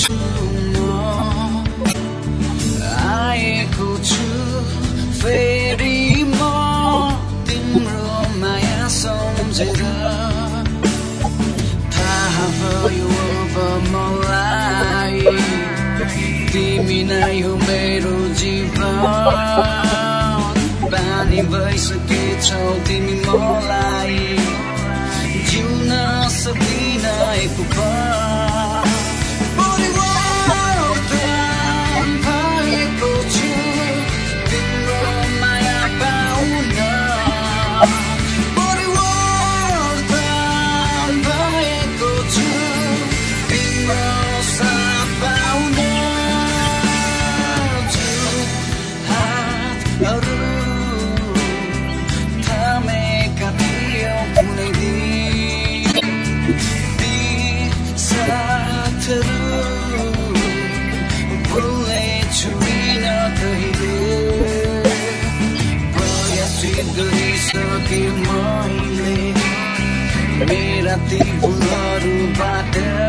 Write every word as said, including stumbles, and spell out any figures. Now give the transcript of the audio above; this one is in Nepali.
आएको छु फेरि म तिम्रो माया सम्झेर थाहा भयो अब मलाई तिमी नै हो मेरो जीवन बानी भइसकेछौ तिमी मलाई जिउन सक्दिन एक पल परिवर्तन भएको छु तिम्रो माया पाउन परिवर्तन भएको छु तिम्रो साथ पाउन हातहरू थामेका थियौ कुनै दिन ती साथहरू भुल्ने छुइन कहिले प्रयासित गरिसके मैले मेरा ती भुलहरूबाट